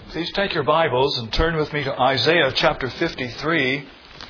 Please take your Bibles and turn with me to Isaiah chapter 53.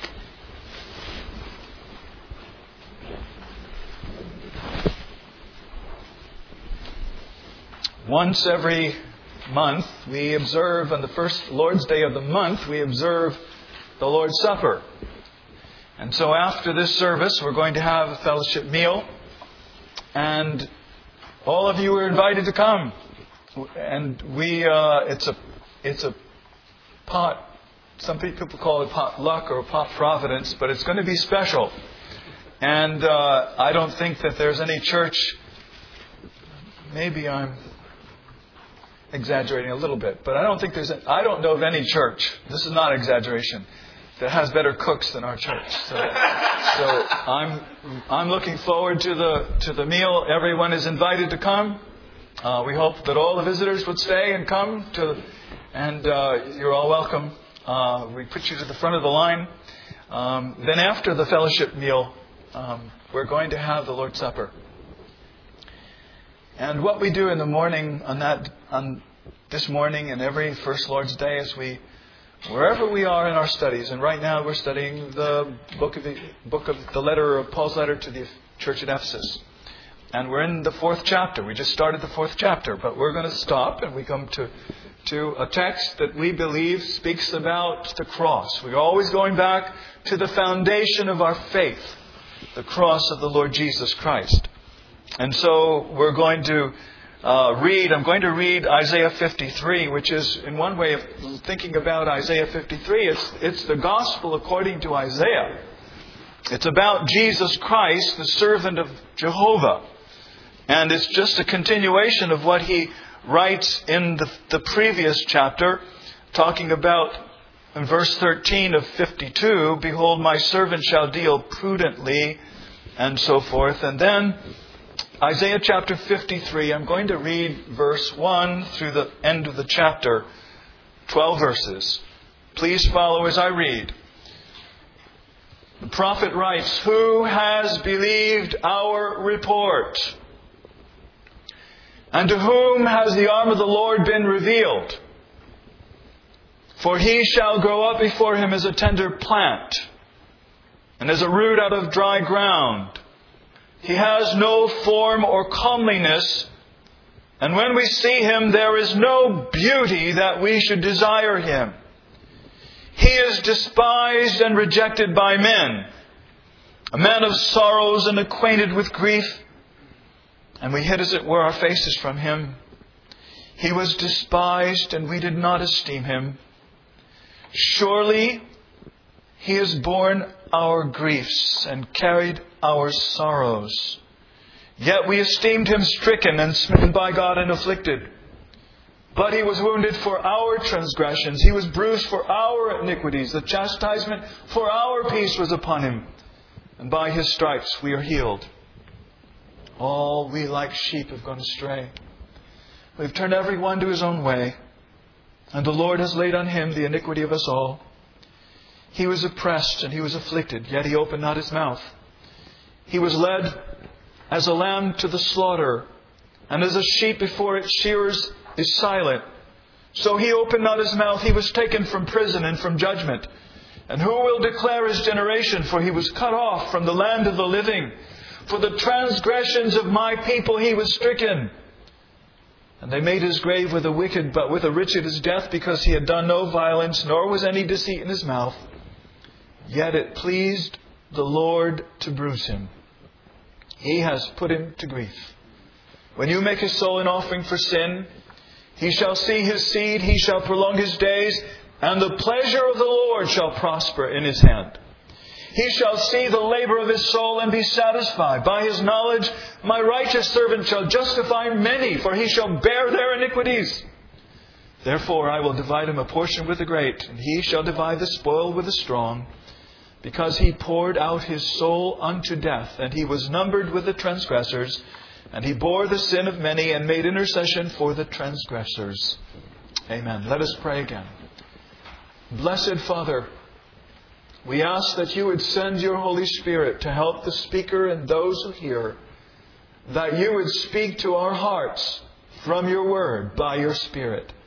Once every month, we observe, on the first Lord's Day of the month, we observe the Lord's Supper. And so after this service, we're going to have a fellowship meal. And all of you are invited to come. And it's a pot, some people call it potluck or pot providence, but it's going to be special. And I don't think that there's any church, maybe I'm exaggerating a little bit, but I don't know of any church, this is not exaggeration, that has better cooks than our church. So I'm looking forward to the meal. Everyone is invited to come. We hope that all the visitors would stay and come and you're all welcome. We put you to the front of the line. Then after the fellowship meal, we're going to have the Lord's Supper. And what we do in the morning on this morning and every first Lord's Day is wherever we are in our studies, and right now we're studying the Paul's letter to the church at Ephesus. And we're in the 4th chapter. We just started the 4th chapter, but we're going to stop and we come to a text that we believe speaks about the cross. We're always going back to the foundation of our faith, the cross of the Lord Jesus Christ. And so we're going to I'm going to read Isaiah 53, which is, in one way of thinking about Isaiah 53, it's the gospel according to Isaiah. It's about Jesus Christ, the servant of Jehovah. And it's just a continuation of what he writes in the previous chapter, talking about in verse 13 of 52, "Behold, my servant shall deal prudently," and so forth. And then Isaiah chapter 53, I'm going to read verse 1 through the end of the chapter, 12 verses. Please follow as I read. The prophet writes, "Who has believed our report? And to whom has the arm of the Lord been revealed? For he shall grow up before him as a tender plant, and as a root out of dry ground. He has no form or comeliness, and when we see him, there is no beauty that we should desire him. He is despised and rejected by men, a man of sorrows and acquainted with grief, and we hid, as it were, our faces from him. He was despised, and we did not esteem him. Surely he has borne our griefs and carried our sorrows. Yet we esteemed him stricken and smitten by God and afflicted. But he was wounded for our transgressions. He was bruised for our iniquities. The chastisement for our peace was upon him. And by his stripes we are healed. All we like sheep have gone astray. We've turned every one to his own way. And the Lord has laid on him the iniquity of us all. He was oppressed and he was afflicted, yet he opened not his mouth. He was led as a lamb to the slaughter, and as a sheep before its shearers is silent, so he opened not his mouth. He was taken from prison and from judgment. And who will declare his generation? For he was cut off from the land of the living. For the transgressions of my people he was stricken. And they made his grave with the wicked, but with the rich at his death, because he had done no violence, nor was any deceit in his mouth. Yet it pleased the Lord to bruise him. He has put him to grief. When you make his soul an offering for sin, he shall see his seed, he shall prolong his days, and the pleasure of the Lord shall prosper in his hand. He shall see the labor of his soul and be satisfied. By his knowledge my righteous servant shall justify many, for he shall bear their iniquities. Therefore I will divide him a portion with the great, and he shall divide the spoil with the strong. Because he poured out his soul unto death, and he was numbered with the transgressors, and he bore the sin of many, and made intercession for the transgressors." Amen. Let us pray again. Blessed Father, we ask that you would send your Holy Spirit to help the speaker and those who hear, that you would speak to our hearts from your word by your Spirit.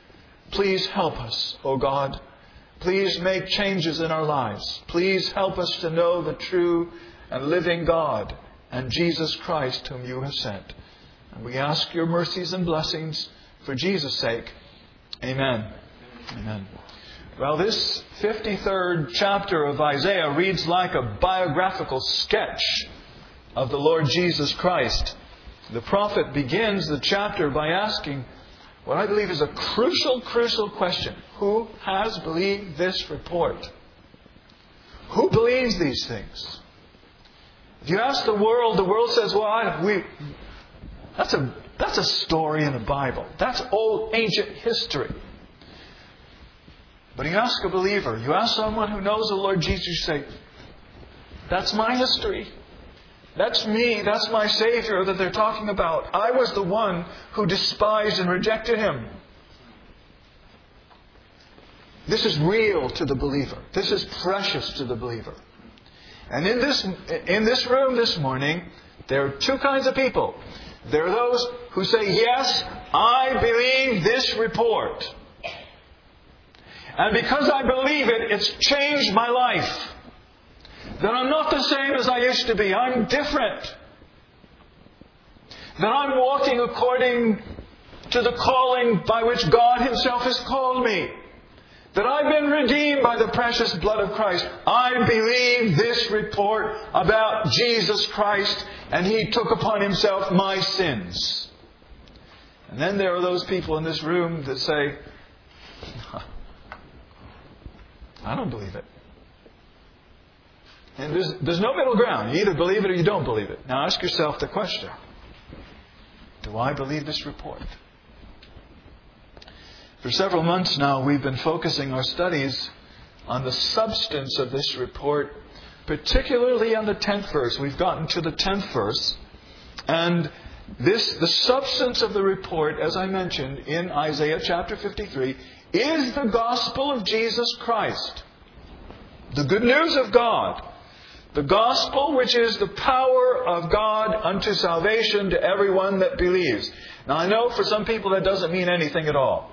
Please help us, O God. Please make changes in our lives. Please help us to know the true and living God and Jesus Christ whom you have sent. And we ask your mercies and blessings for Jesus' sake. Amen. Amen. Well, this 53rd chapter of Isaiah reads like a biographical sketch of the Lord Jesus Christ. The prophet begins the chapter by asking what I believe is a crucial question. Who has believed this report? Who believes these things? If you ask the world says, well, that's a story in the Bible. That's old, ancient history. But you ask a believer, you ask someone who knows the Lord Jesus, you say, that's my history. That's me. That's my Savior that they're talking about. I was the one who despised and rejected Him. This is real to the believer. This is precious to the believer. And in this room this morning, there are two kinds of people. There are those who say, yes, I believe this report. And because I believe it, it's changed my life. That I'm not the same as I used to be. I'm different. That I'm walking according to the calling by which God Himself has called me. That I've been redeemed by the precious blood of Christ. I believe this report about Jesus Christ, and He took upon Himself my sins. And then there are those people in this room that say, I don't believe it. And there's no middle ground. You either believe it or you don't believe it. Now ask yourself the question. Do I believe this report? For several months now, we've been focusing our studies on the substance of this report, particularly on the 10th verse. We've gotten to the 10th verse. And the substance of the report, as I mentioned in Isaiah chapter 53, is the gospel of Jesus Christ. The good news of God. The gospel, which is the power of God unto salvation to everyone that believes. Now I know for some people that doesn't mean anything at all.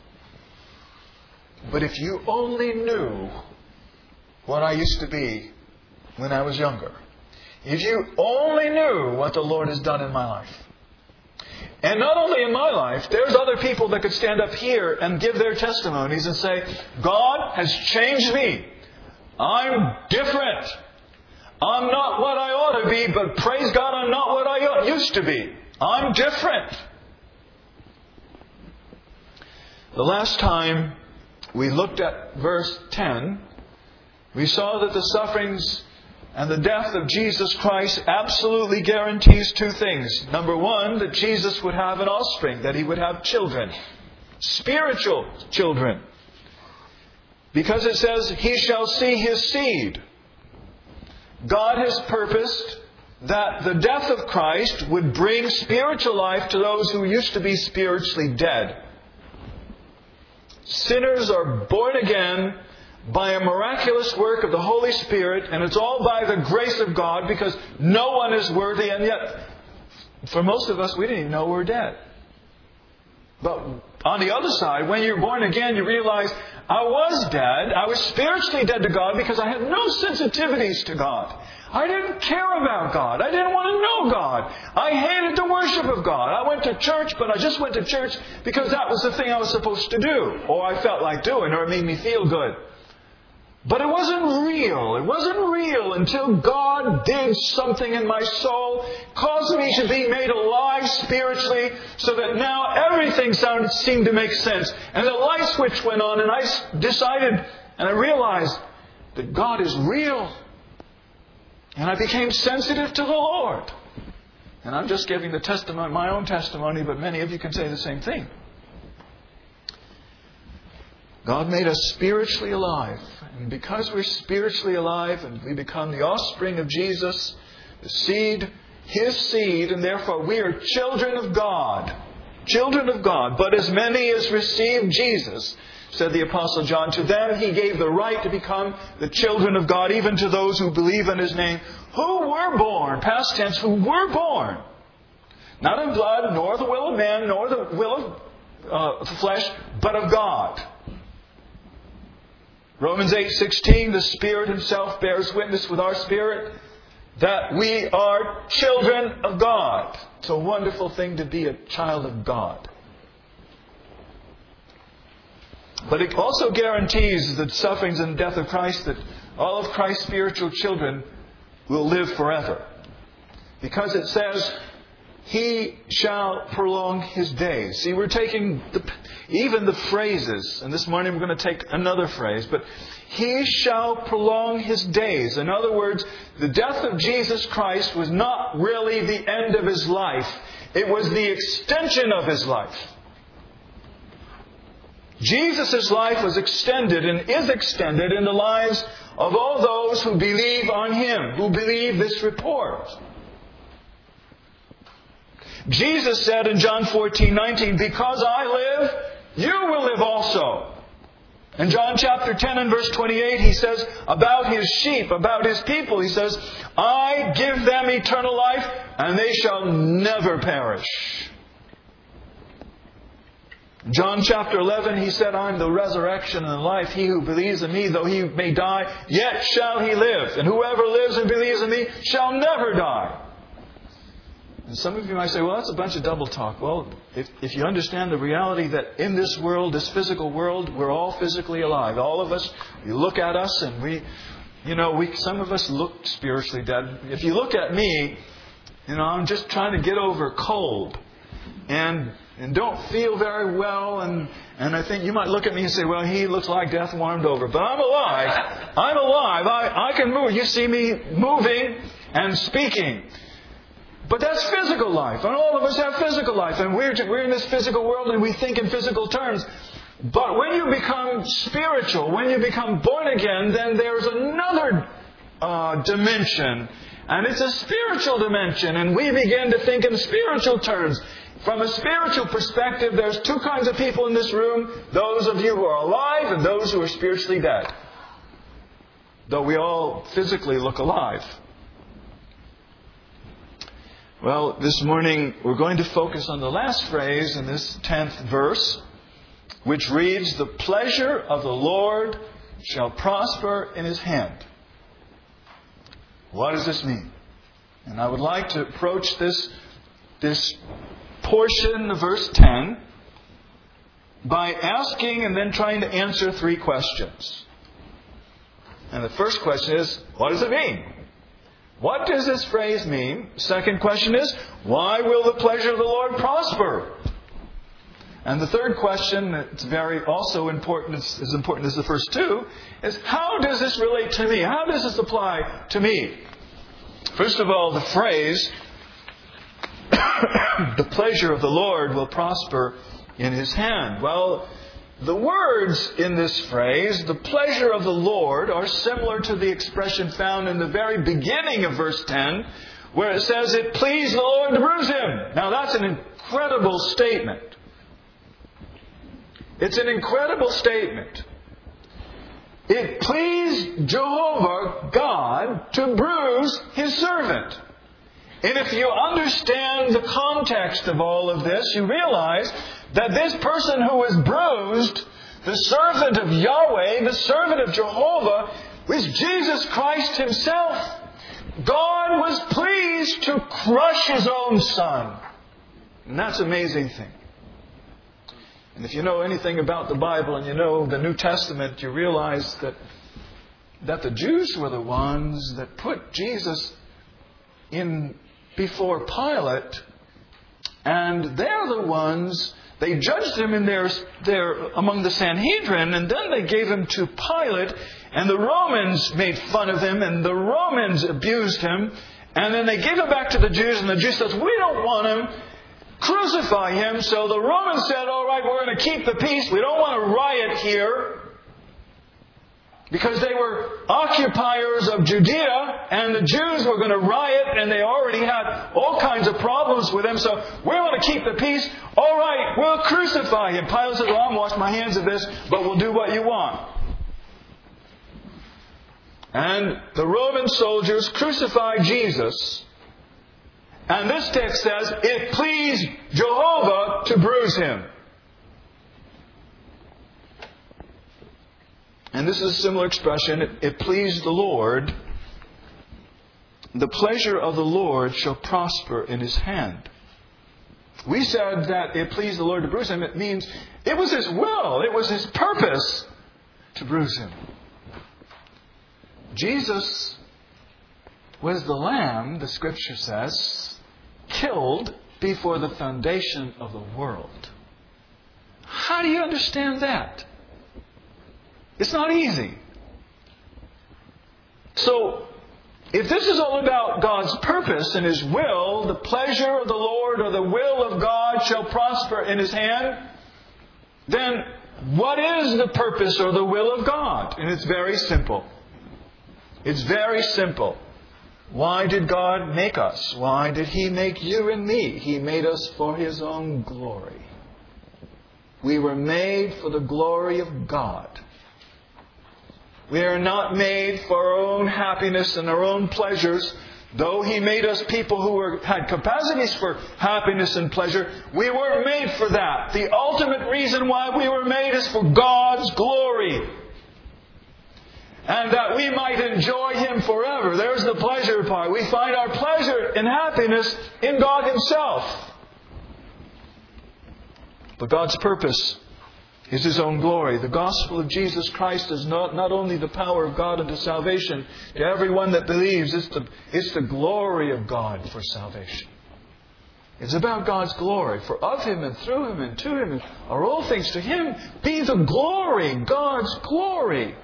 But if you only knew what I used to be when I was younger. If you only knew what the Lord has done in my life. And not only in my life, there's other people that could stand up here and give their testimonies and say, God has changed me. I'm different. I'm not what I ought to be, but praise God, I'm not what I used to be. I'm different. The last time we looked at verse 10, we saw that the sufferings and the death of Jesus Christ absolutely guarantees two things. Number one, that Jesus would have an offspring, that He would have children. Spiritual children. Because it says, He shall see His seed. God has purposed that the death of Christ would bring spiritual life to those who used to be spiritually dead. Sinners are born again by a miraculous work of the Holy Spirit, and it's all by the grace of God, because no one is worthy, and yet for most of us we didn't even know we're dead. But on the other side, when you're born again, you realize I was dead. I was spiritually dead to God because I had no sensitivities to God. I didn't care about God. I didn't want to know God. I hated the worship of God. I went to church, but I just went to church because that was the thing I was supposed to do, or I felt like doing, or it made me feel good. But it wasn't real. It wasn't real until God did something in my soul, caused me to be made alive spiritually, so that now everything seemed to make sense. And the light switch went on, and I decided, and I realized that God is real. And I became sensitive to the Lord. And I'm just giving the testimony, my own testimony, but many of you can say the same thing. God made us spiritually alive. And because we're spiritually alive and we become the offspring of Jesus, the seed, His seed, and therefore we are children of God. Children of God. But as many as received Jesus, said the Apostle John, to them He gave the right to become the children of God, even to those who believe in His name, who were born, past tense, who were born, not of blood, nor the will of man, nor the will of flesh, but of God. Romans 8:16, the Spirit Himself bears witness with our spirit that we are children of God. It's a wonderful thing to be a child of God. But it also guarantees the sufferings and death of Christ, that all of Christ's spiritual children will live forever. Because it says, He shall prolong His days. See, we're taking even the phrases, and this morning we're going to take another phrase, but He shall prolong His days. In other words, the death of Jesus Christ was not really the end of His life. It was the extension of His life. Jesus' life was extended and is extended in the lives of all those who believe on Him, who believe this report. Jesus said in John 14:19, because I live, you will live also. In John chapter 10 and verse 28, He says about His sheep, about His people, He says, I give them eternal life, and they shall never perish. John chapter 11, He said, I am the resurrection and the life. He who believes in Me, though he may die, yet shall he live. And whoever lives and believes in Me shall never die. And some of you might say, well, that's a bunch of double talk. Well, if you understand the reality that in this world, this physical world, we're all physically alive. All of us, you look at us and some of us look spiritually dead. If you look at me, I'm just trying to get over a cold. And don't feel very well, and I think you might look at me and say, well, he looks like death warmed over. But I'm alive. I'm alive. I can move. You see me moving and speaking. But that's physical life. And all of us have physical life. And we're in this physical world and we think in physical terms. But when you become spiritual, when you become born again, then there's another dimension. And it's a spiritual dimension. And we begin to think in spiritual terms. From a spiritual perspective, there's two kinds of people in this room. Those of you who are alive and those who are spiritually dead. Though we all physically look alive. Well, this morning we're going to focus on the last phrase in this 10th verse, which reads, the pleasure of the Lord shall prosper in His hand. What does this mean? And I would like to approach this portion of verse 10 by asking and then trying to answer three questions. And the first question is, what does it mean? What does this phrase mean? The second question is, why will the pleasure of the Lord prosper? And the third question, it's very also important, as important as the first two, is how does this relate to me? How does this apply to me? First of all, the phrase, the pleasure of the Lord will prosper in His hand. Well, the words in this phrase, the pleasure of the Lord, are similar to the expression found in the very beginning of verse 10, where it says, it pleased the Lord to bruise Him. Now that's an incredible statement. It's an incredible statement. It pleased Jehovah, God, to bruise His servant. And if you understand the context of all of this, you realize that this person who was bruised, the servant of Yahweh, the servant of Jehovah, was Jesus Christ Himself. God was pleased to crush His own Son. And that's an amazing thing. And if you know anything about the Bible and you know the New Testament, you realize that the Jews were the ones that put Jesus in before Pilate, and they're the ones, they judged Him in their among the Sanhedrin, and then they gave Him to Pilate, and the Romans made fun of Him, and the Romans abused Him, and then they gave Him back to the Jews, and the Jews said, we don't want Him, crucify Him. So the Romans said, all right, we're going to keep the peace, we don't want to riot here, because they were occupiers of Judea, and the Jews were going to riot, and they already had all kinds of problems with them, so we want to keep the peace. All right, we'll crucify Him. Pilate said, well, I'm wash my hands of this, but we'll do what you want. And the Roman soldiers crucified Jesus, and this text says, it pleased Jehovah to bruise Him. and this is a similar expression, it pleased the Lord. The pleasure of the Lord shall prosper in His hand. We said that it pleased the Lord to bruise Him. It means it was His will, it was His purpose to bruise Him. Jesus was the Lamb, the Scripture says, killed before the foundation of the world. How do you understand that? It's not easy. So, if this is all about God's purpose and His will, the pleasure of the Lord or the will of God shall prosper in His hand, then what is the purpose or the will of God? And it's very simple. It's very simple. Why did God make us? Why did He make you and me? He made us for His own glory. We were made for the glory of God. We are not made for our own happiness and our own pleasures. Though He made us people who had capacities for happiness and pleasure, we weren't made for that. The ultimate reason why we were made is for God's glory. And that we might enjoy Him forever. There's the pleasure part. We find our pleasure and happiness in God Himself. But God's purpose is His own glory. The gospel of Jesus Christ is not only the power of God unto salvation to everyone that believes. It's the glory of God for salvation. It's about God's glory. For of Him and through Him and to Him are all things. To Him be the glory, God's glory.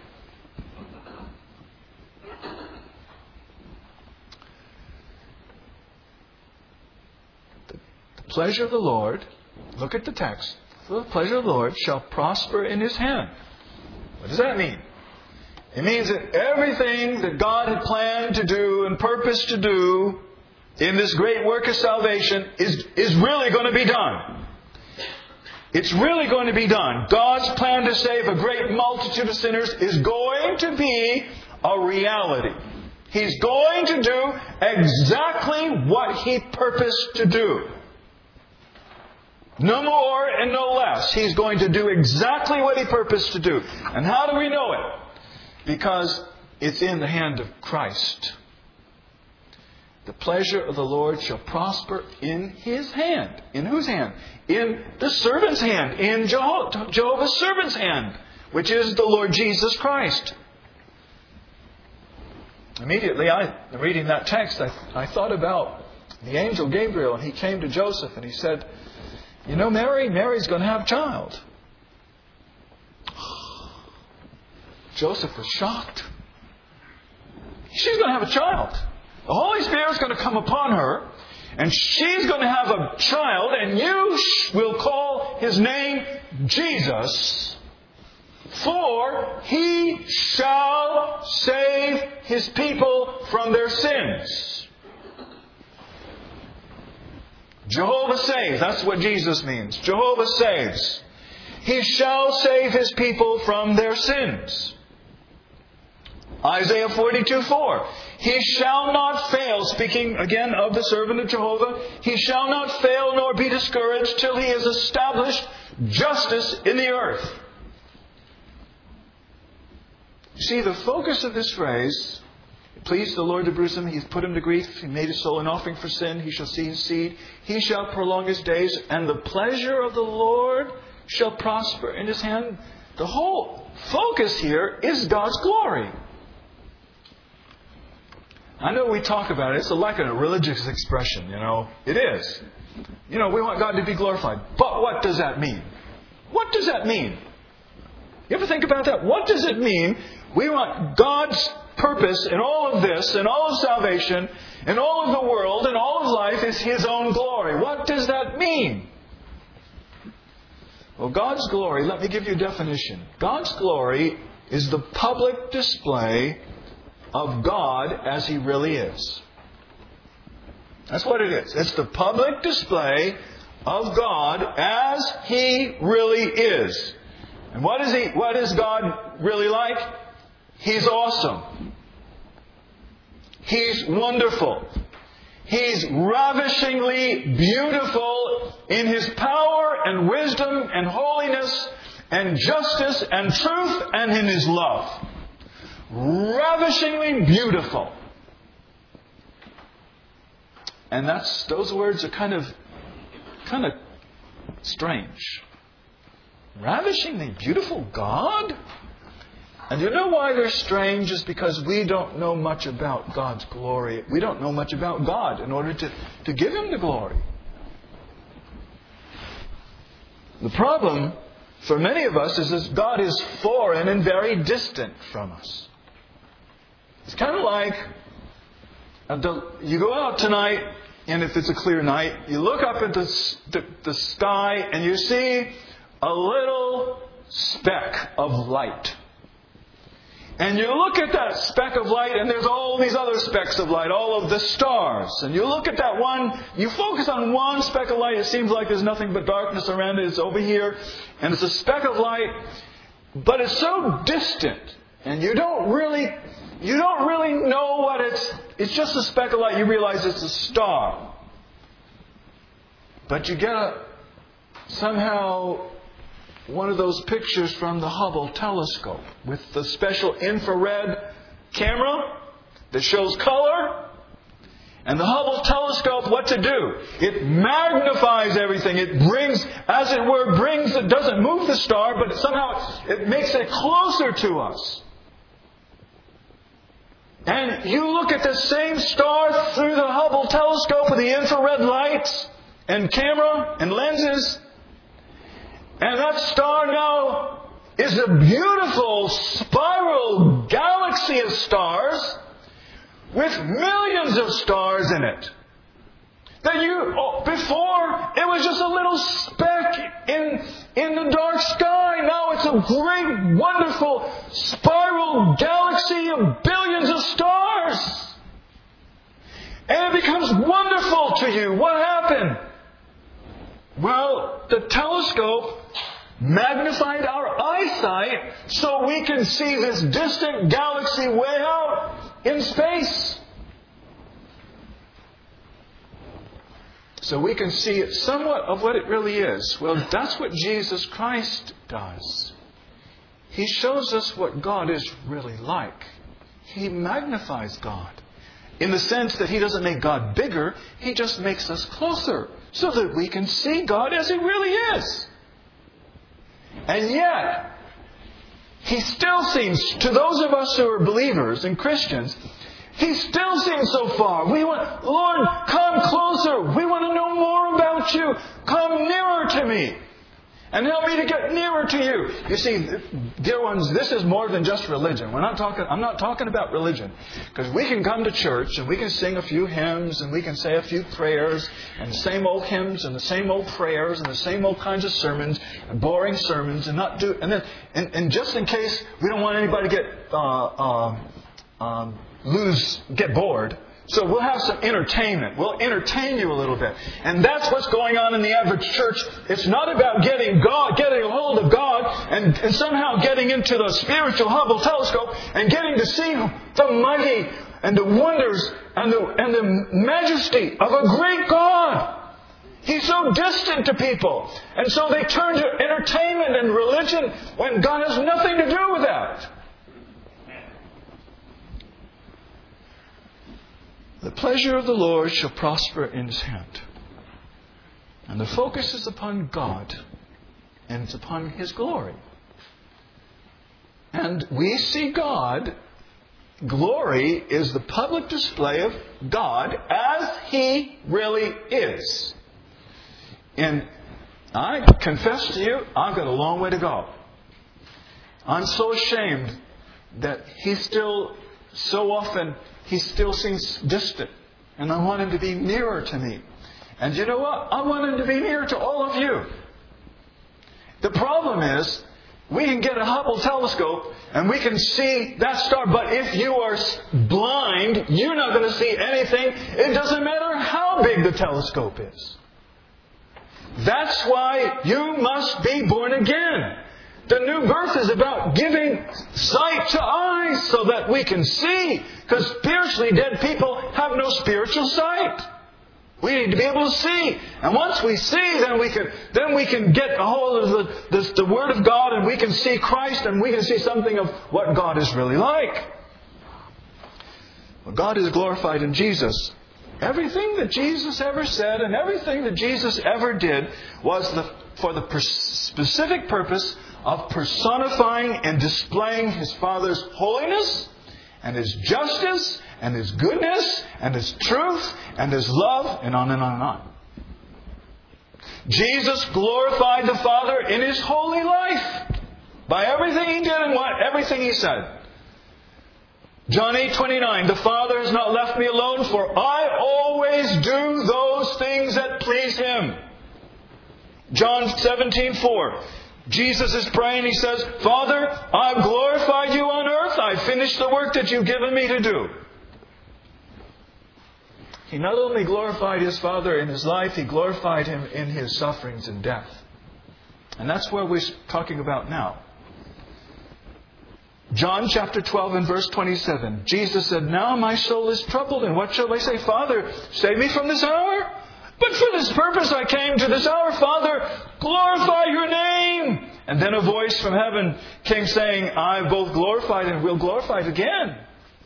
The pleasure of the Lord, look at the text. The pleasure of the Lord shall prosper in His hand. What does that mean? It means that everything that God had planned to do and purposed to do in this great work of salvation is really going to be done. It's really going to be done. God's plan to save a great multitude of sinners is going to be a reality. He's going to do exactly what He purposed to do. No more and no less. He's going to do exactly what He purposed to do. And how do we know it? Because it's in the hand of Christ. The pleasure of the Lord shall prosper in His hand. In whose hand? In the servant's hand. In Jehovah's servant's hand, which is the Lord Jesus Christ. Immediately, reading that text, I thought about the angel Gabriel. And he came to Joseph and he said, "You know, Mary's going to have a child." Joseph was shocked. She's going to have a child. The Holy Spirit is going to come upon her, and she's going to have a child, and you will call His name Jesus, for He shall save His people from their sins. Jehovah saves. That's what Jesus means. Jehovah saves. He shall save His people from their sins. Isaiah 42:4. He shall not fail, speaking again of the servant of Jehovah, He shall not fail nor be discouraged till He has established justice in the earth. You see, the focus of this phrase, it pleased the Lord to bruise Him, He's put Him to grief, He made His soul an offering for sin, He shall see His seed, He shall prolong His days, and the pleasure of the Lord shall prosper in His hand. The whole focus here is God's glory. I know we talk about it. It's like a religious expression, It is. We want God to be glorified. But what does that mean? What does that mean? You ever think about that? What does it mean? We want God's purpose in all of this, in all of salvation, in all of the world, in all of life is His own glory. What does that mean? Well, God's glory, let me give you a definition. God's glory is the public display of God as He really is. That's what it is. It's the public display of God as He really is. And what is God really like? He's awesome. He's wonderful. He's ravishingly beautiful in His power and wisdom and holiness and justice and truth and in His love. Ravishingly beautiful. And those words are kind of strange. Ravishingly beautiful God? And you know why they're strange? Is because we don't know much about God's glory. We don't know much about God in order to give Him the glory. The problem for many of us is that God is foreign and very distant from us. It's kind of like you go out tonight, and if it's a clear night, you look up at the sky and you see a little speck of light. And you look at that speck of light, and there's all these other specks of light, all of the stars. And you look at that one, you focus on one speck of light, it seems like there's nothing but darkness around it. It's over here, and it's a speck of light, but it's so distant, and you don't really know what it's just a speck of light. You realize it's a star. But you get somehow one of those pictures from the Hubble telescope with the special infrared camera that shows color. And the Hubble telescope, what to do? It magnifies everything. It brings, as it were, it doesn't move the star, but somehow it makes it closer to us. And you look at the same star through the Hubble telescope with the infrared lights and camera and lenses. And that star now is a beautiful spiral galaxy of stars with millions of stars in it. Before, it was just a little speck in the dark sky. Now it's a great, wonderful spiral galaxy of billions of stars. And it becomes wonderful to you. What happened? Well, the telescope magnified our eyesight so we can see this distant galaxy way out in space. So we can see somewhat of what it really is. Well, that's what Jesus Christ does. He shows us what God is really like. He magnifies God. In the sense that He doesn't make God bigger, He just makes us closer so that we can see God as He really is. And yet, He still seems, to those of us who are believers and Christians, He still seems so far. Lord, come closer. We want to know more about You. Come nearer to me. And help me to get nearer to You. You see, dear ones, this is more than just religion. I'm not talking about religion. Because we can come to church and we can sing a few hymns and we can say a few prayers and the same old hymns and the same old prayers and the same old kinds of sermons, and boring sermons, and just in case we don't want anybody to get bored. So we'll have some entertainment. We'll entertain you a little bit. And that's what's going on in the average church. It's not about getting a hold of God and somehow getting into the spiritual Hubble telescope and getting to see the mighty and the wonders and the majesty of a great God. He's so distant to people. And so they turn to entertainment and religion when God has nothing to do with that. The pleasure of the Lord shall prosper in His hand. And the focus is upon God. And it's upon His glory. And we see God. Glory is the public display of God as He really is. And I confess to you, I've got a long way to go. I'm so ashamed that He still seems distant. And I want Him to be nearer to me. And you know what? I want Him to be nearer to all of you. The problem is, we can get a Hubble telescope and we can see that star. But if you are blind, you're not going to see anything. It doesn't matter how big the telescope is. That's why you must be born again. The new birth is about giving sight to eyes so that we can see. Because spiritually dead people have no spiritual sight. We need to be able to see. And once we see, then we can get a hold of the Word of God, and we can see Christ, and we can see something of what God is really like. Well, God is glorified in Jesus. Everything that Jesus ever said and everything that Jesus ever did was for the specific purpose of personifying and displaying His Father's holiness and His justice and His goodness and His truth and His love, and on and on and on. Jesus glorified the Father in His holy life by everything He did and everything He said. John 8:29, the Father has not left me alone, for I always do those things that please Him. John 17:4, Jesus is praying. He says, Father, I've glorified You on earth. I've finished the work that You've given me to do. He not only glorified His Father in His life, He glorified Him in His sufferings and death. And that's what we're talking about now. John chapter 12 and verse 27. Jesus said, now my soul is troubled, and what shall I say? Father, save me from this hour? But for this purpose I came to this hour. Father, glorify Your name. And then a voice from heaven came saying, I've both glorified and will glorify it again.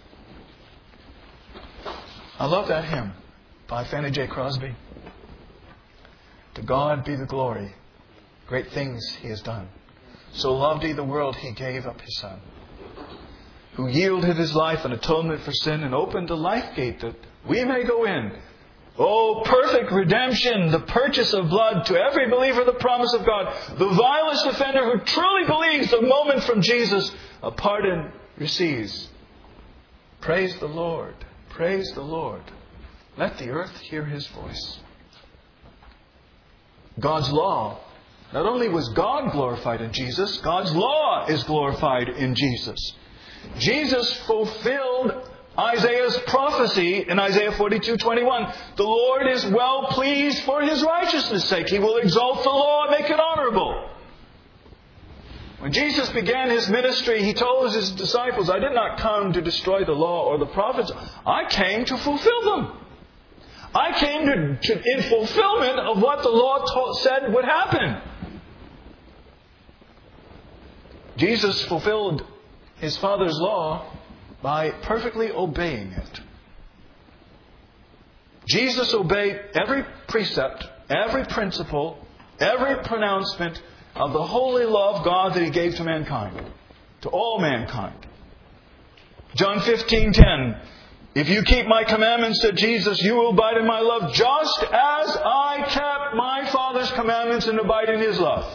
I love that hymn by Fannie J. Crosby. To God be the glory. Great things He has done. So loved He the world, He gave up His Son, who yielded His life an atonement for sin and opened the life gate that we may go in. Oh, perfect redemption, the purchase of blood to every believer, the promise of God. The vilest offender who truly believes the moment from Jesus, a pardon receives. Praise the Lord. Praise the Lord. Let the earth hear His voice. God's law. Not only was God glorified in Jesus, God's law is glorified in Jesus. Jesus fulfilled Isaiah's prophecy in Isaiah 42:21. The Lord is well pleased for His righteousness' sake. He will exalt the law and make it honorable. When Jesus began His ministry, He told His disciples, I did not come to destroy the law or the prophets. I came to fulfill them. I came in fulfillment of what the law said would happen. Jesus fulfilled His Father's law by perfectly obeying it. Jesus obeyed every precept, every principle, every pronouncement of the holy law of God that He gave to mankind, to all mankind. John 15:10, if you keep My commandments, said Jesus, you will abide in My love, just as I kept My Father's commandments and abide in His love.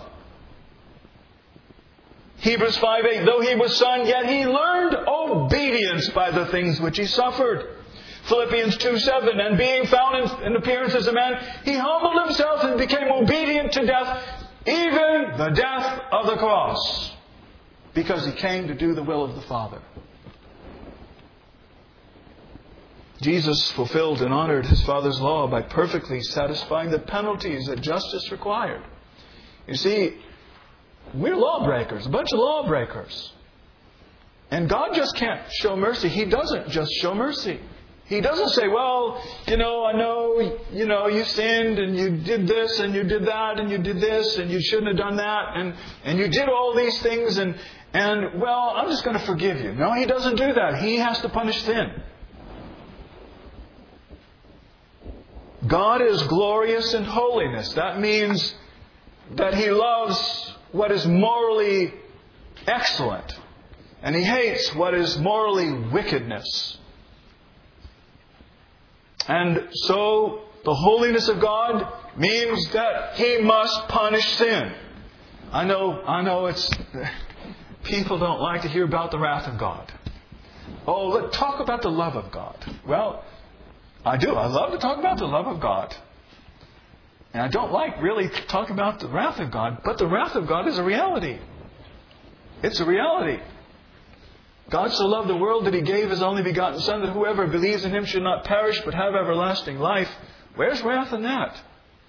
Hebrews 5:8, though He was Son, yet He learned obedience by the things which He suffered. Philippians 2:7, and being found in appearance as a man, He humbled Himself and became obedient to death, even the death of the cross, because He came to do the will of the Father. Jesus fulfilled and honored His Father's law by perfectly satisfying the penalties that justice required. You see, we're lawbreakers, a bunch of lawbreakers. And God just can't show mercy. He doesn't just show mercy. He doesn't say, well, I know, you sinned and you did this and you did that and you did this and you shouldn't have done that and you did all these things and well, I'm just going to forgive you. No, He doesn't do that. He has to punish sin. God is glorious in holiness. That means that He loves what is morally excellent, and He hates what is morally wickedness. And so the holiness of God means that He must punish sin. I know it's people don't like to hear about the wrath of God. Oh, let's talk about the love of God. Well, I do. I love to talk about the love of God. And I don't like really to talk about the wrath of God, but the wrath of God is a reality. It's a reality. God so loved the world that He gave His only begotten Son, that whoever believes in Him should not perish but have everlasting life. Where's wrath in that?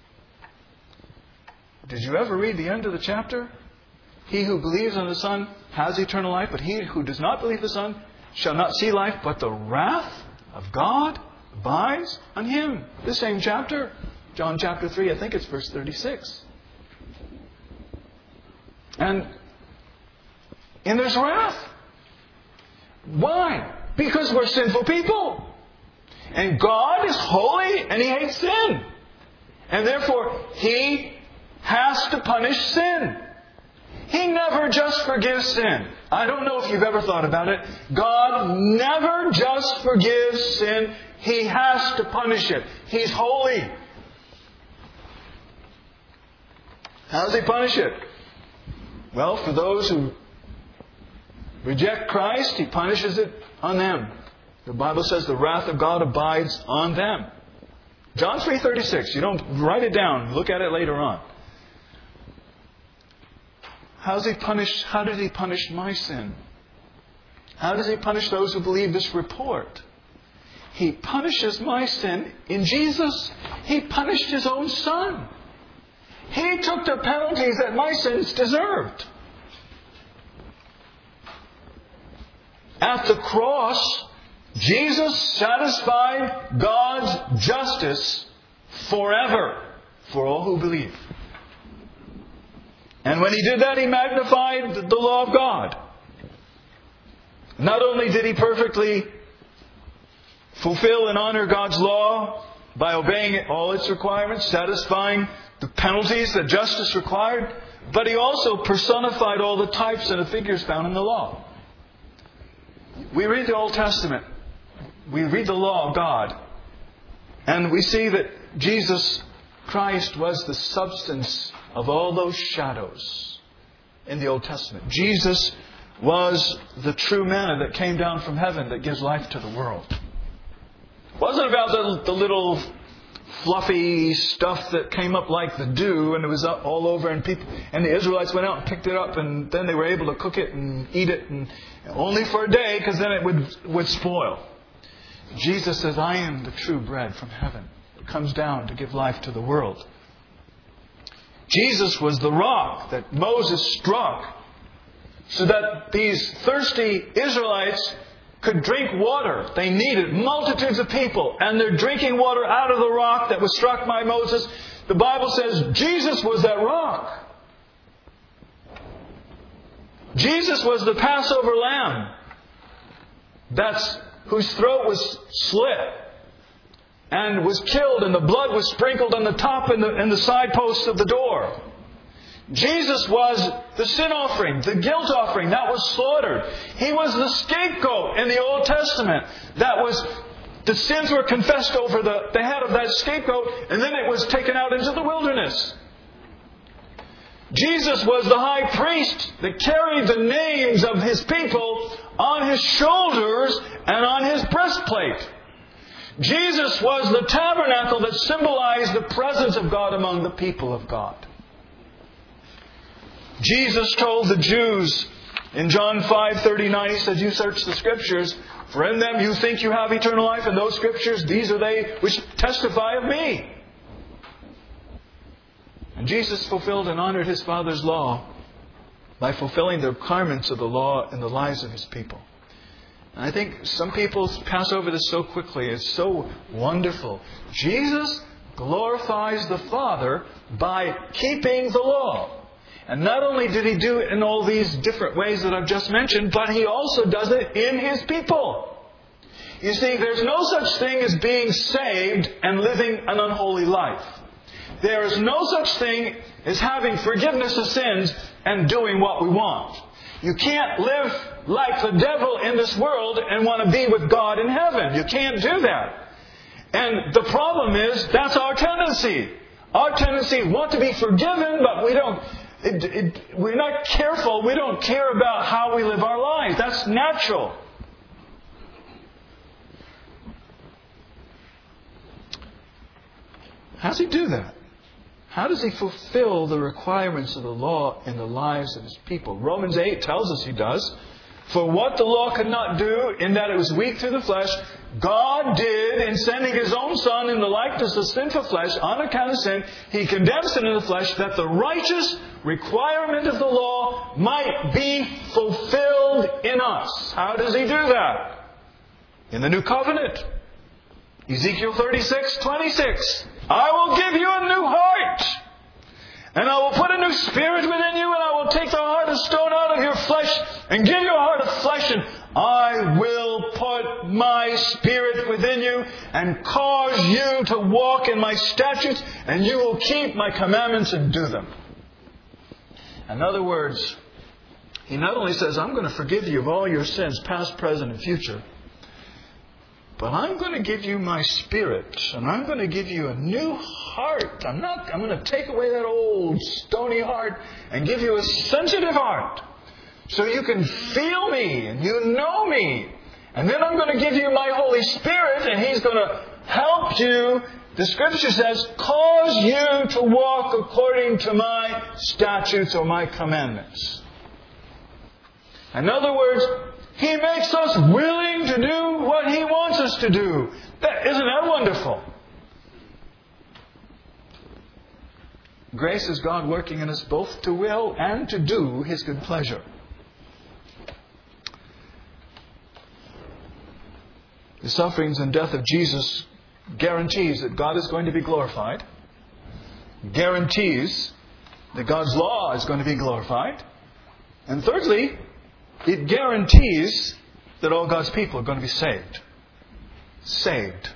Did you ever read the end of the chapter? He who believes in the Son has eternal life, but he who does not believe the Son shall not see life, but the wrath of God abides on him. The same chapter. John chapter 3, I think it's verse 36. And there's wrath. Why? Because we're sinful people. And God is holy and He hates sin. And therefore, He has to punish sin. He never just forgives sin. I don't know if you've ever thought about it. God never just forgives sin. He has to punish it. He's holy. How does He punish it? Well, for those who reject Christ, He punishes it on them. The Bible says the wrath of God abides on them. John 3:36. You don't write it down. Look at it later on. How did He punish my sin? How does He punish those who believe this report? He punishes my sin in Jesus. He punished His own Son. He took the penalties that my sins deserved. At the cross, Jesus satisfied God's justice forever for all who believe. And when He did that, He magnified the law of God. Not only did He perfectly fulfill and honor God's law by obeying all its requirements, satisfying the penalties that justice required, but He also personified all the types and the figures found in the law. We read the Old Testament. We read the law of God. And we see that Jesus Christ was the substance of all those shadows in the Old Testament. Jesus was the true manna that came down from heaven that gives life to the world. It wasn't about the little fluffy stuff that came up like the dew and it was up all over and the Israelites went out and picked it up and then they were able to cook it and eat it and only for a day because then it would spoil. Jesus says, I am the true bread from heaven. It comes down to give life to the world. Jesus was the rock that Moses struck so that these thirsty Israelites could drink water. They needed multitudes of people, and they're drinking water out of the rock that was struck by Moses. The Bible says Jesus was that rock. Jesus was the Passover lamb whose throat was slit and was killed, and the blood was sprinkled on the top and the side posts of the door. Jesus was the sin offering, the guilt offering that was slaughtered. He was the scapegoat in the Old Testament. The sins were confessed over the head of that scapegoat, and then it was taken out into the wilderness. Jesus was the high priest that carried the names of His people on His shoulders and on His breastplate. Jesus was the tabernacle that symbolized the presence of God among the people of God. Jesus told the Jews in John 5:39, He says, you search the Scriptures, for in them you think you have eternal life, and those Scriptures, these are they which testify of me. And Jesus fulfilled and honored His Father's law by fulfilling the requirements of the law in the lives of His people. And I think some people pass over this so quickly. It's so wonderful. Jesus glorifies the Father by keeping the law. And not only did He do it in all these different ways that I've just mentioned, but He also does it in His people. You see, there's no such thing as being saved and living an unholy life. There is no such thing as having forgiveness of sins and doing what we want. You can't live like the devil in this world and want to be with God in heaven. You can't do that. And the problem is, that's our tendency. Our tendency want to be forgiven, but we don't. We're not careful. We don't care about how we live our lives. That's natural. How does He do that? How does He fulfill the requirements of the law in the lives of His people? Romans 8 tells us He does. For what the law could not do, in that it was weak through the flesh, God did in sending His own Son in the likeness of sinful flesh on account of sin. He condemned sin in the flesh that the righteous requirement of the law might be fulfilled in us. How does He do that? In the new covenant. Ezekiel 36:26. I will give you a new heart, and I will put a new spirit within you, and I will take the heart of stone out of your flesh and give you a heart of flesh, and I will put my spirit within you and cause you to walk in my statutes, and you will keep my commandments and do them. In other words, He not only says, I'm going to forgive you of all your sins, past, present, and future, but I'm going to give you my spirit, and I'm going to give you a new heart. I'm going to take away that old stony heart and give you a sensitive heart, so you can feel me and you know me. And then I'm going to give you my Holy Spirit, and He's going to help you, the Scripture says, cause you to walk according to my statutes or my commandments. In other words, He makes us willing to do what He wants us to do. Isn't that wonderful? Grace is God working in us both to will and to do His good pleasure. The sufferings and death of Jesus guarantees that God is going to be glorified. Guarantees that God's law is going to be glorified. And thirdly, it guarantees that all God's people are going to be saved. Saved.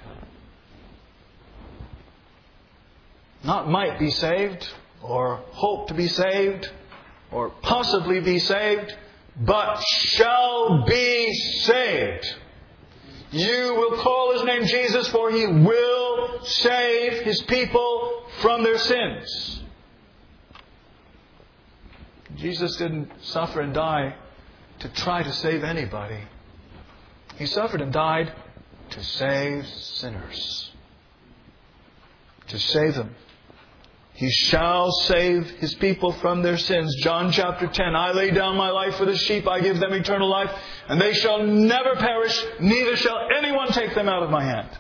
Not might be saved, or hope to be saved, or possibly be saved, but shall be saved. You will call His name Jesus, for He will save His people from their sins. Jesus didn't suffer and die to try to save anybody. He suffered and died to save sinners. To save them. He shall save His people from their sins. John chapter 10. I lay down my life for the sheep. I give them eternal life. And they shall never perish. Neither shall anyone take them out of my hand.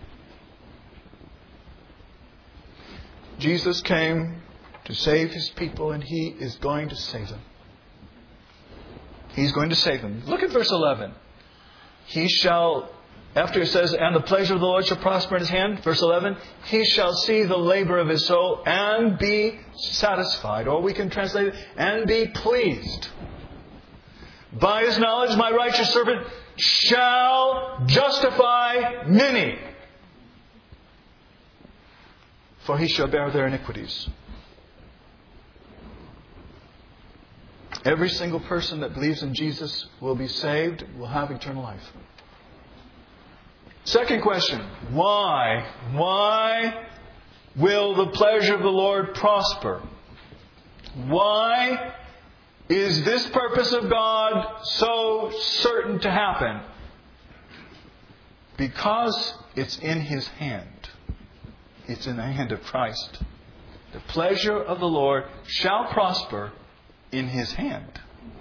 Jesus came to save His people, and He is going to save them. He's going to save them. Look at verse 11. He shall, after it says, and the pleasure of the Lord shall prosper in His hand, verse 11, He shall see the labor of His soul and be satisfied. Or we can translate it, and be pleased. By His knowledge, my righteous servant shall justify many, for He shall bear their iniquities. Every single person that believes in Jesus will be saved, will have eternal life. Second question, why? Why will the pleasure of the Lord prosper? Why is this purpose of God so certain to happen? Because it's in His hand. It's in the hand of Christ. The pleasure of the Lord shall prosper in His hand.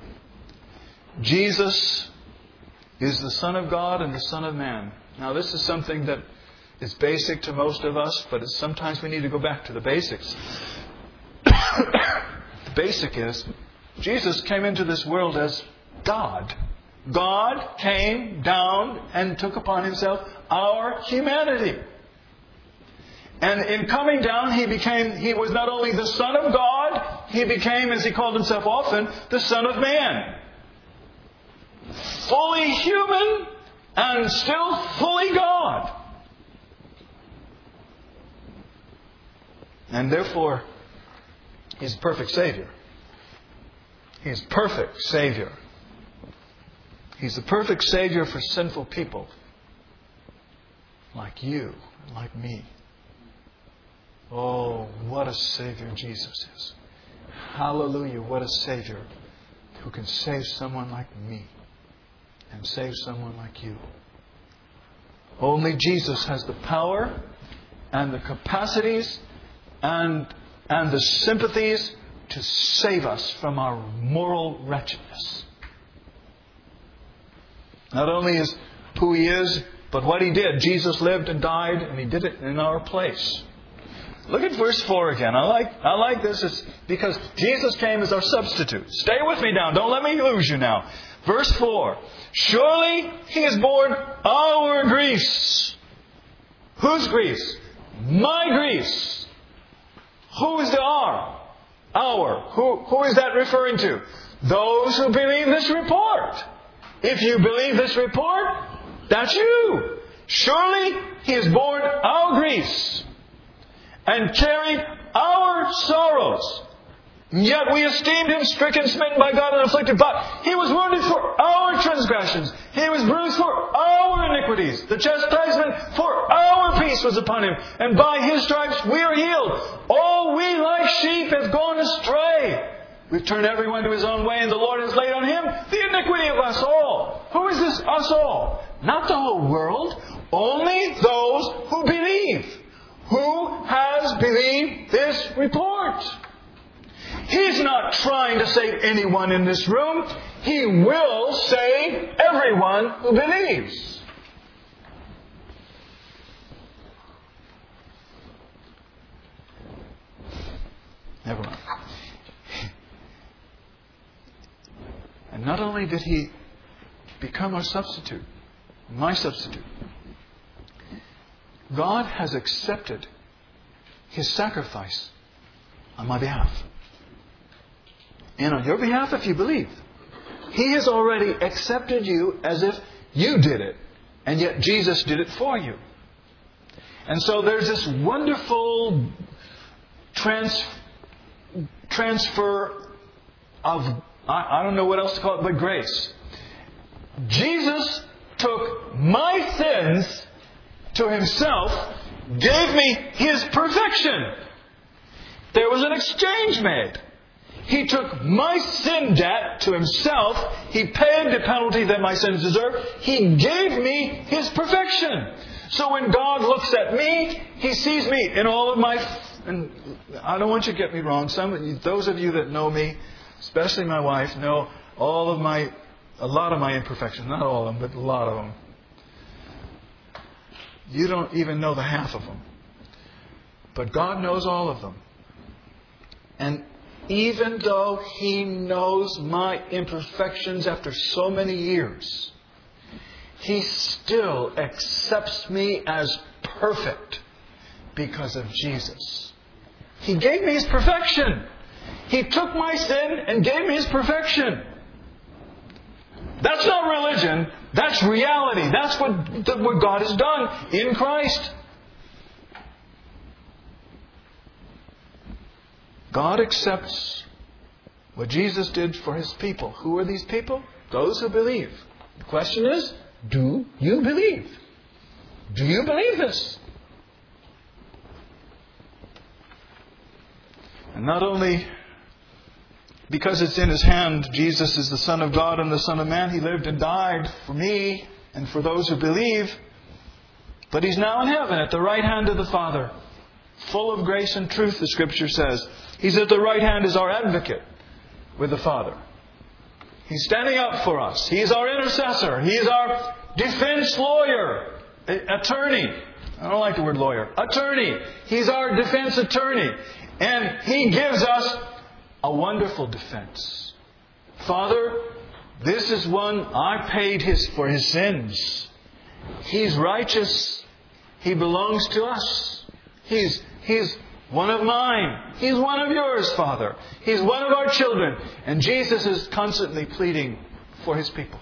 Jesus is the Son of God and the Son of Man. Now, this is something that is basic to most of us, but sometimes we need to go back to the basics. The basic is, Jesus came into this world as God. God came down and took upon Himself our humanity. And in coming down, He was not only the Son of God, He became, as He called Himself often, the Son of Man. Fully human and still fully God. And therefore, He's a perfect Savior. He's perfect Savior. He's the perfect Savior for sinful people. Like you, like me. Oh, what a Savior Jesus is. Hallelujah, what a Savior who can save someone like me and save someone like you. Only Jesus has the power and the capacities and the sympathies to save us from our moral wretchedness. Not only is who He is, but what He did. Jesus lived and died, and He did it in our place. Look at verse 4 again. I like this. It's because Jesus came as our substitute. Stay with me now. Don't let me lose you now. Verse 4. Surely He has borne our griefs Whose griefs? My griefs. Who is the our? Our. Who is that referring to? Those who believe this report. If you believe this report, that's you. Surely He has borne our griefs and carried our sorrows. Yet we esteemed Him stricken, smitten by God, and afflicted. But He was wounded for our transgressions. He was bruised for our iniquities. The chastisement for our peace was upon Him. And by His stripes we are healed. All we like sheep have gone astray. We've turned everyone to his own way, and the Lord has laid on Him the iniquity of us all. Who is this us all? Not the whole world. Only those who believe. Who has believed this report? He's not trying to save anyone in this room. He will save everyone who believes. Never mind. And not only did He become our substitute, my substitute, God has accepted His sacrifice on my behalf. And on your behalf, if you believe. He has already accepted you as if you did it. And yet Jesus did it for you. And so there's this wonderful transfer of, I don't know what else to call it, but grace. Jesus took my sins to Himself, gave me His perfection. There was an exchange made. He took my sin debt to Himself. He paid the penalty that my sins deserve. He gave me His perfection. So when God looks at me, He sees me in all of my... And I don't want you to get me wrong. Those of you that know me, especially my wife, know a lot of my imperfections. Not all of them, but a lot of them. You don't even know the half of them. But God knows all of them. And even though He knows my imperfections after so many years, He still accepts me as perfect because of Jesus. He gave me His perfection. He took my sin and gave me His perfection. That's not religion. That's reality. That's what God has done in Christ. God accepts what Jesus did for His people. Who are these people? Those who believe. The question is, do you believe? Do you believe this? And not only because it's in His hand, Jesus is the Son of God and the Son of Man. He lived and died for me and for those who believe. But He's now in heaven at the right hand of the Father. Full of grace and truth, the Scripture says. He's at the right hand as our advocate with the Father. He's standing up for us. He's our intercessor. He's our defense lawyer, attorney. I don't like the word lawyer. Attorney. He's our defense attorney. And He gives us a wonderful defense. Father, this is one I paid for His sins. He's righteous. He belongs to us. He's one of mine. He's one of yours, Father. He's one of our children. And Jesus is constantly pleading for His people.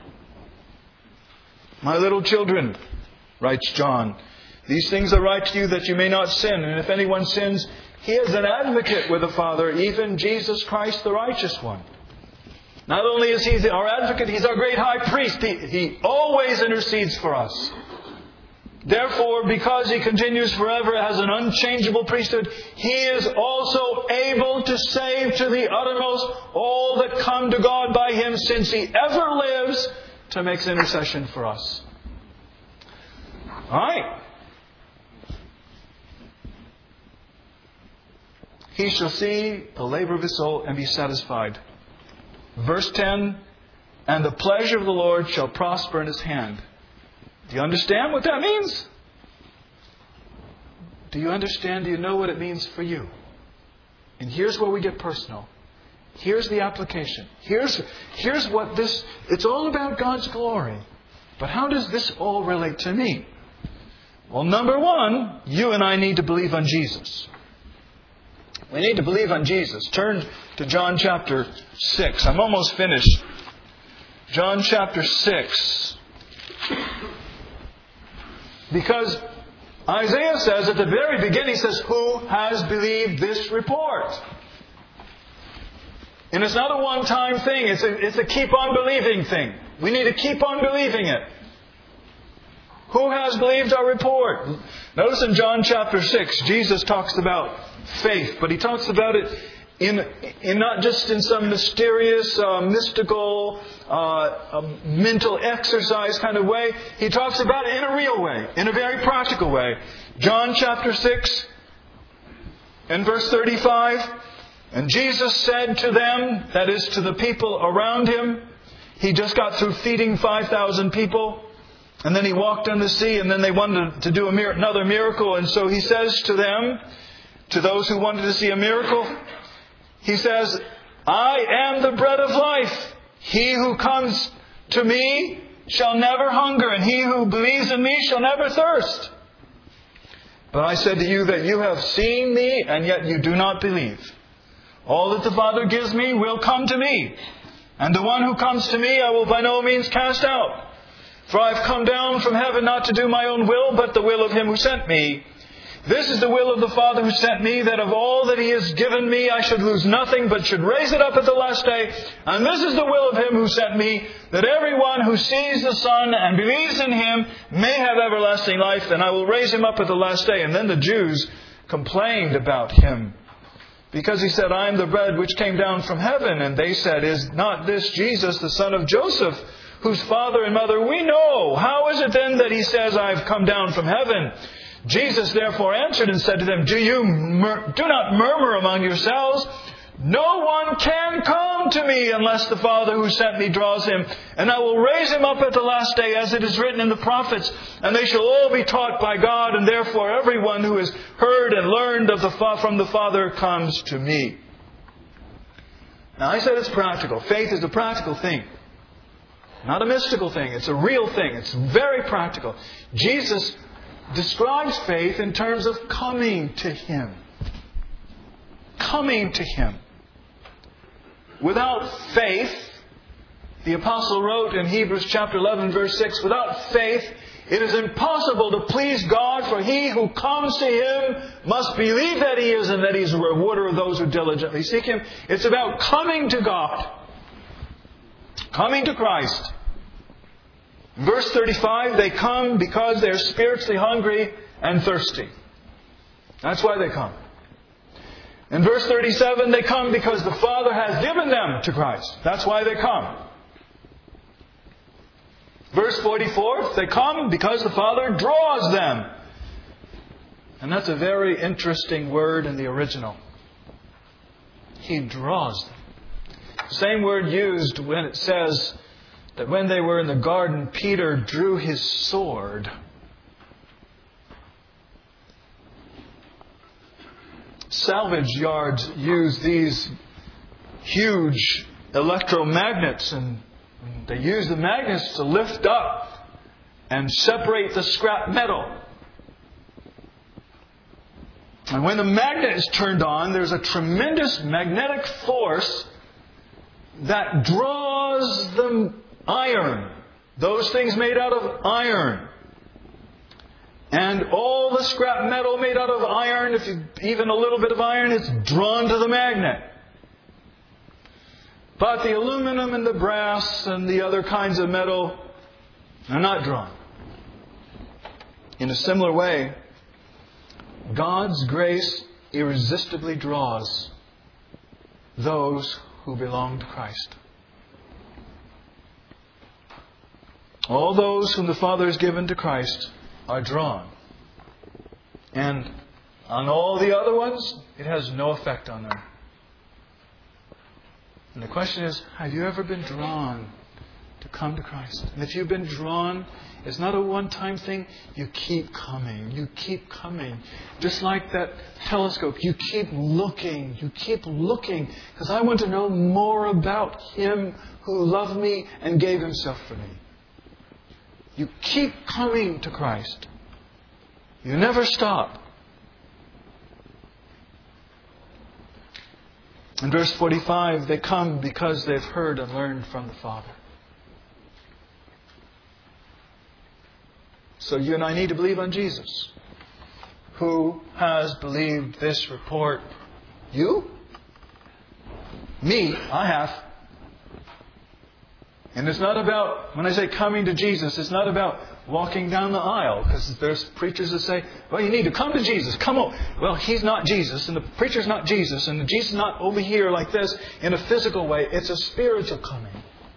My little children, writes John, these things I write to you that you may not sin. And if anyone sins, He is an advocate with the Father, even Jesus Christ, the righteous one. Not only is He our advocate, He's our great high priest. He always intercedes for us. Therefore, because He continues forever as an unchangeable priesthood, He is also able to save to the uttermost all that come to God by Him, since He ever lives to make intercession for us. All right. He shall see the labor of His soul and be satisfied. Verse 10, and the pleasure of the Lord shall prosper in His hand. Do you understand what that means? Do you understand? Do you know what it means for you? And here's where we get personal. Here's the application. Here's what this... It's all about God's glory. But how does this all relate to me? Well, number one, you and I need to believe on Jesus. We need to believe on Jesus. Turn to John chapter 6. I'm almost finished. John chapter 6. Because Isaiah says at the very beginning, he says, who has believed this report? And it's not a one-time thing. It's a keep on believing thing. We need to keep on believing it. Who has believed our report? Notice in John chapter 6, Jesus talks about faith, but He talks about it in not just in some mysterious, mystical, mental exercise kind of way. He talks about it in a real way, in a very practical way. John chapter 6 and verse 35, and Jesus said to them, that is to the people around Him, He just got through feeding 5,000 people, and then He walked on the sea, and then they wanted to do another miracle, and so He says to them, to those who wanted to see a miracle, He says, I am the bread of life. He who comes to me shall never hunger, and he who believes in me shall never thirst. But I said to you that you have seen me, and yet you do not believe. All that the Father gives me will come to me, and the one who comes to me I will by no means cast out. For I have come down from heaven not to do my own will, but the will of Him who sent me. This is the will of the Father who sent me, that of all that He has given me I should lose nothing, but should raise it up at the last day. And this is the will of Him who sent me, that everyone who sees the Son and believes in Him may have everlasting life, and I will raise him up at the last day. And then the Jews complained about Him, because He said, I am the bread which came down from heaven. And they said, is not this Jesus, the son of Joseph, whose father and mother we know? How is it then that He says, I have come down from heaven? Jesus therefore answered and said to them, do not murmur among yourselves. No one can come to me unless the Father who sent me draws him. And I will raise him up at the last day, as it is written in the prophets. And they shall all be taught by God. And therefore everyone who has heard and learned from the Father comes to me. Now I said it's practical. Faith is a practical thing. Not a mystical thing. It's a real thing. It's very practical. Jesus describes faith in terms of coming to Him. Coming to Him. Without faith, the Apostle wrote in Hebrews chapter 11 verse 6, without faith it is impossible to please God, for he who comes to Him must believe that He is, and that He is a rewarder of those who diligently seek Him. It's about coming to God. Coming to Christ. Verse 35, they come because they're spiritually hungry and thirsty. That's why they come. In verse 37, they come because the Father has given them to Christ. That's why they come. Verse 44, they come because the Father draws them. And that's a very interesting word in the original. He draws them. Same word used when it says that when they were in the garden, Peter drew his sword. Salvage yards use these huge electromagnets, and they use the magnets to lift up and separate the scrap metal. And when the magnet is turned on, there's a tremendous magnetic force that draws the iron, those things made out of iron, and all the scrap metal made out of iron, even a little bit of iron, it's drawn to the magnet. But the aluminum and the brass and the other kinds of metal are not drawn. In a similar way, God's grace irresistibly draws those who belong to Christ. All those whom the Father has given to Christ are drawn. And on all the other ones, it has no effect on them. And the question is, have you ever been drawn to come to Christ? And if you've been drawn, it's not a one-time thing. You keep coming. You keep coming. Just like that telescope. You keep looking. You keep looking. Because I want to know more about Him who loved me and gave Himself for me. You keep coming to Christ. You never stop. In verse 45, they come because they've heard and learned from the Father. So you and I need to believe on Jesus. Who has believed this report? You? Me, I have. And it's not about, when I say coming to Jesus, it's not about walking down the aisle. Because there's preachers that say, well, you need to come to Jesus. Come on. Well, He's not Jesus, and the preacher's not Jesus, and Jesus is not over here like this in a physical way. It's a spiritual coming.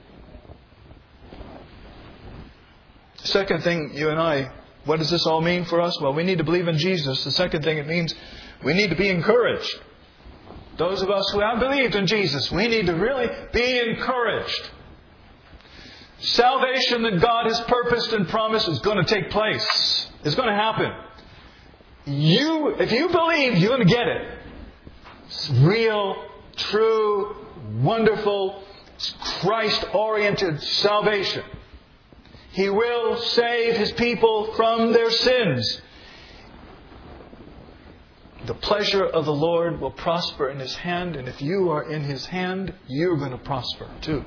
Second thing, you and I, what does this all mean for us? Well, we need to believe in Jesus. The second thing it means, we need to be encouraged. Those of us who have believed in Jesus, we need to really be encouraged. Salvation that God has purposed and promised is going to take place. It's going to happen. If you believe, you're going to get it. It's real, true, wonderful, Christ-oriented salvation. He will save His people from their sins. The pleasure of the Lord will prosper in His hand, and if you are in His hand, you're going to prosper too.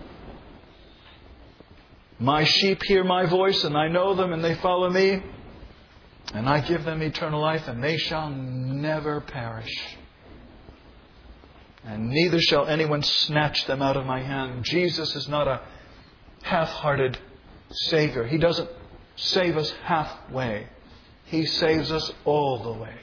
My sheep hear my voice, and I know them, and they follow me. And I give them eternal life, and they shall never perish. And neither shall anyone snatch them out of my hand. Jesus is not a half-hearted Savior. He doesn't save us halfway. He saves us all the way.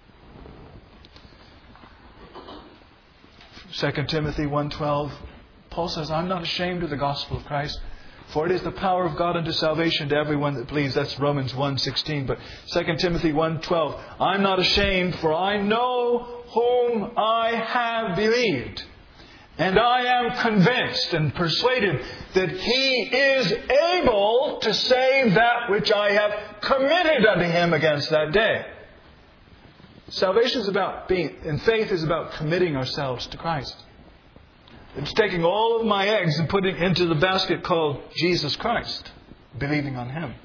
2 Timothy 1:12, Paul says, I'm not ashamed of the gospel of Christ, for it is the power of God unto salvation to everyone that believes. That's Romans 1:16. But 2 Timothy 1:12, I'm not ashamed, for I know whom I have believed. And I am convinced and persuaded that He is able to save that which I have committed unto Him against that day. Salvation is about and faith is about committing ourselves to Christ. It's taking all of my eggs and putting into the basket called Jesus Christ, believing on Him.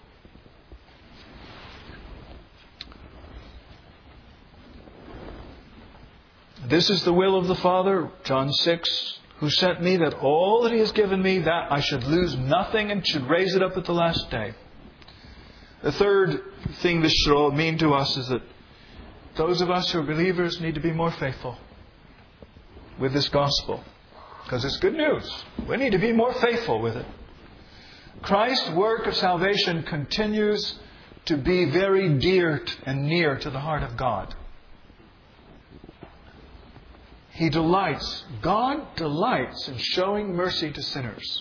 This is the will of the Father, John 6, who sent me, that all that He has given me, that I should lose nothing and should raise it up at the last day. The third thing this should all mean to us is that those of us who are believers need to be more faithful with this gospel. Because it's good news. We need to be more faithful with it. Christ's work of salvation continues to be very dear and near to the heart of God. God delights in showing mercy to sinners.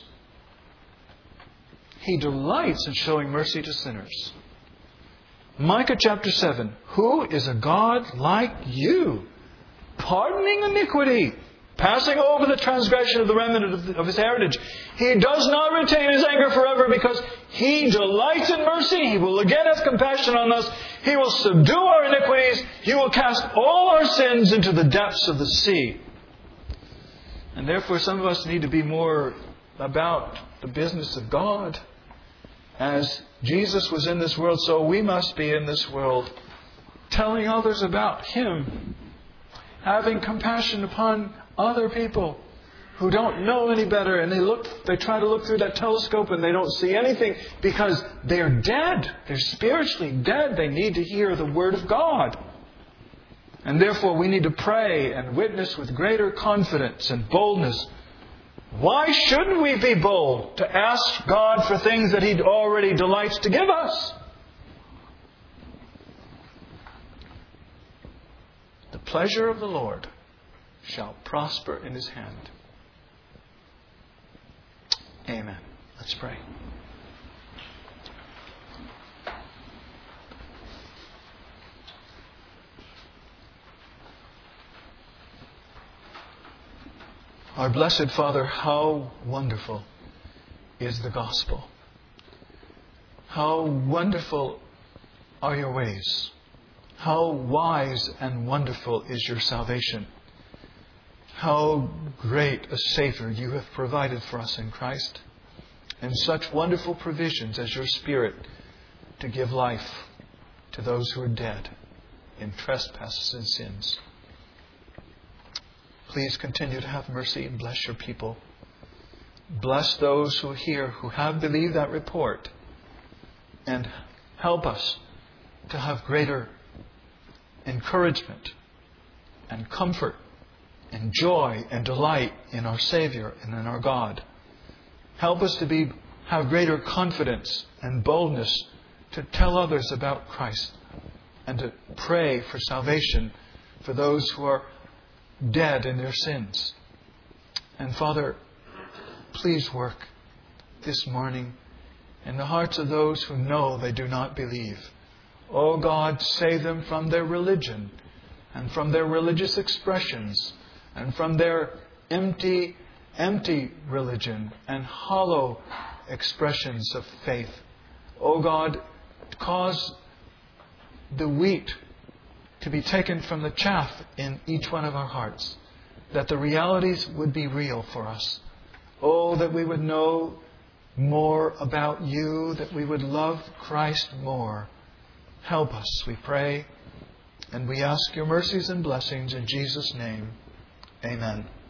He delights in showing mercy to sinners. Micah chapter 7. Who is a God like you, pardoning iniquity, passing over the transgression of the remnant of His heritage? He does not retain His anger forever, because He delights in mercy. He will again have compassion on us. He will subdue our iniquities. He will cast all our sins into the depths of the sea. And therefore some of us need to be more about the business of God. As Jesus was in this world, so we must be in this world, telling others about Him, having compassion upon other people who don't know any better, and they try to look through that telescope and they don't see anything because they're dead. They're spiritually dead. They need to hear the Word of God. And therefore we need to pray and witness with greater confidence and boldness. Why shouldn't we be bold to ask God for things that He already delights to give us? The pleasure of the Lord shall prosper in His hand. Amen. Let's pray. Our blessed Father, how wonderful is the gospel. How wonderful are your ways. How wise and wonderful is your salvation. How great a Savior you have provided for us in Christ. And such wonderful provisions as your Spirit to give life, to those who are dead in trespasses and sins. Please continue to have mercy and bless your people. Bless those who hear, who have believed that report, and help us to have greater encouragement and comfort and joy and delight in our Savior and in our God. Help us to have greater confidence and boldness to tell others about Christ and to pray for salvation for those who are dead in their sins. And Father, please work this morning in the hearts of those who know they do not believe. Oh God, save them from their religion and from their religious expressions and from their empty religion and hollow expressions of faith. Oh God, cause the wheat to be taken from the chaff in each one of our hearts, that the realities would be real for us. Oh, that we would know more about You, that we would love Christ more. Help us, we pray, and we ask Your mercies and blessings in Jesus' name. Amen.